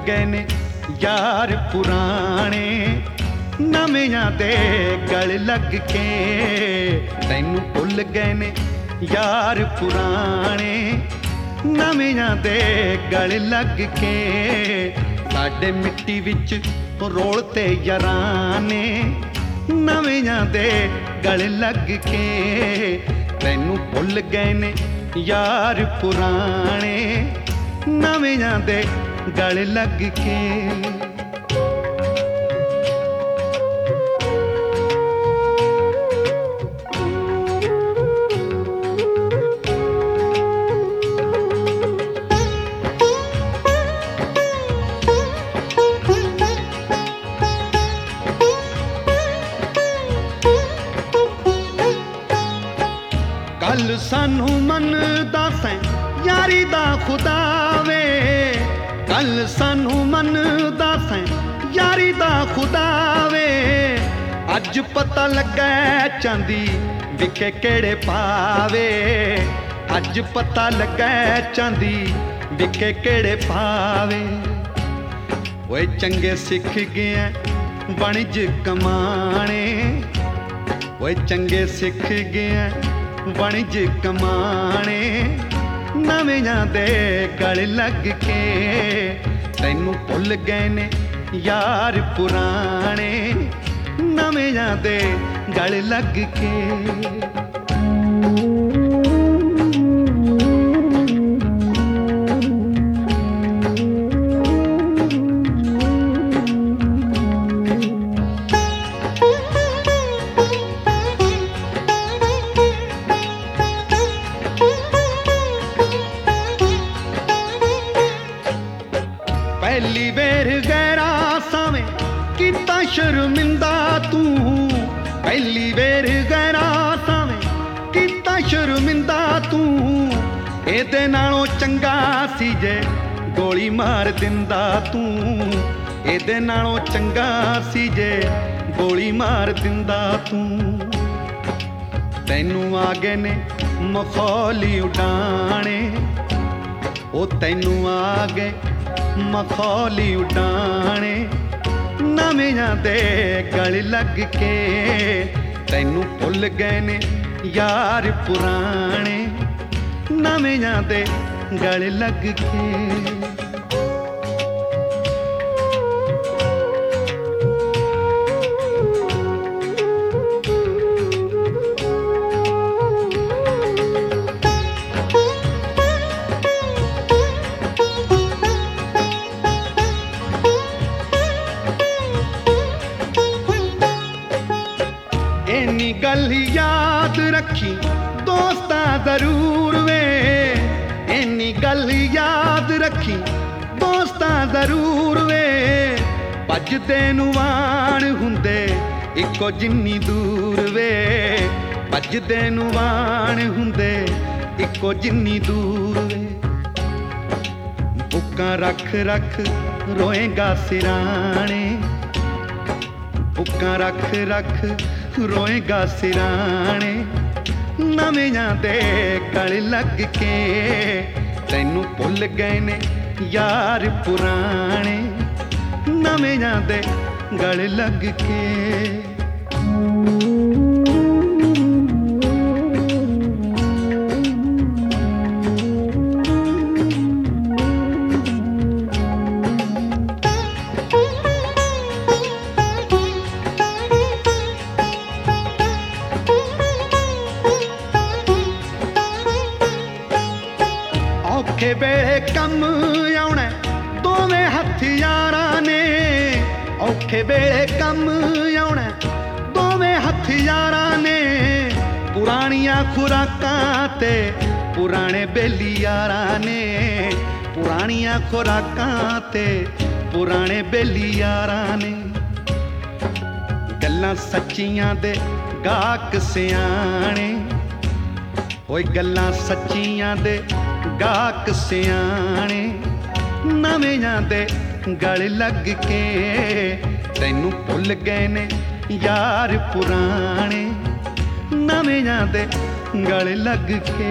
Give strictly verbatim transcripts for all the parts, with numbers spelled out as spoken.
गए ने यार पुराने, नवियां दे गल लग के। तैनू भुल गए ने यार पुराने, नवियां दे गल लग के। साडे मिट्टी विच रोलते यारां ने, नवियां दे गल लग के। तैनू भुल गए ने यार पुराने, नवियां दे गल लग के। गल सानू मनदा सैं यारी दा खुदा वे, गल सानू मनदा सैं यारी दा खुदा वे। अज पता लगा चांदी विखे केड़े पावे, अज पता लगा चांदी विखे केड़े पावे। ओए चंगे सिख गए वणिज कमाने, ओए चंगे सिख गए वणिज कमाने, नवियां दे गल लग के। तैनू भुल गए ने यार पुराने, नवियां दे गल लग के। पहली वेर गैरा सावें किता शर्मिंदा तू, पहली वेर गैरा सावें किता शर्मिंदा तू। एदे नालों चंगा सी जे गोली मार दिंदा तू, एदे नालों चंगा सी जे गोली मार दिंदा तू। तैनू आ गए ने मखौली उडाने, ओ तैनू आ गए मखौली उडाने, नवियां दे गल लग के। तैनू भुल गए ने यार पुराने, नवियां दे गल लग के। इन्नी गल याद रखी दोस्ता जरूर वे, इन्नी गल याद रखी दोस्ता जरूर वे। भजदे नूं वाण हुंदे इक्को जिन्नी दूर वे, भजदे नूं वाण हुंदे इक्को जिन्नी दूर वे। बुक्कां रख रख रोएगा सिराने, बुक्कां रख रख रोएगा सिराने, नवियां दे गल लग के। तैनू भुल गए ने यार पुराने, नवियां दे गल लग के। औखे वेले कम आउणा दोवें हथ यारां ने, औखे वेले कम आउणा दोवें हथ यारां ने। पुरानियां खुराकां ते पुराने बेली यारां ने, पुरानियां खुराकां ते पुराने बेली यारां ने। गल्लां सच्चियां दे गाहक सियाणे, ओए गल्लां सच्चियां दे गाहक सियाणे, नवियां दे गल लग के। तैनू भुल गए ने यार पुराने, नवियां दे गल लग के।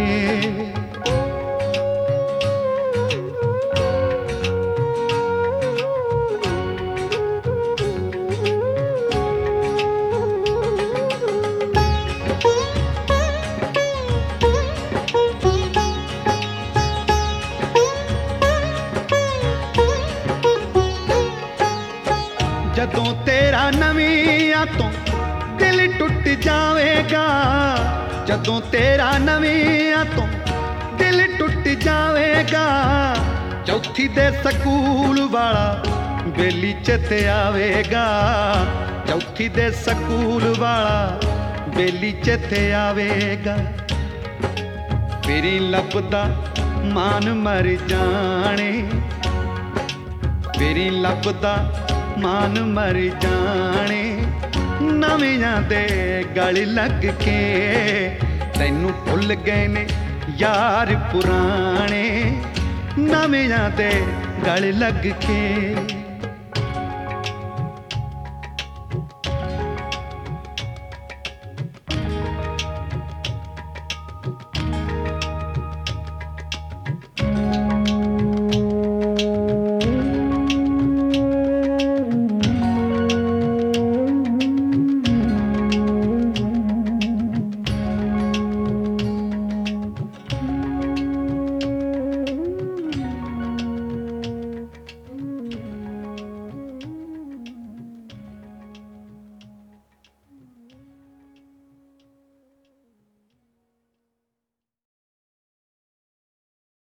जदों तेरा नवियां तो दिल टुट जावेगा, जदों तेरा नवियां तो दिल टुट जावेगा। चौथी दे सकूल वाला बेली चेते आवेगा, चौथी दे सकूल वाला बेली चेते आवेगा। फिरी लभदा मान मर जाने, फिरी लभदा मान मर जाने। नवियां दे गल लग के तैनू भुल गए ने यार पुराने, नवियां दे गल लग के।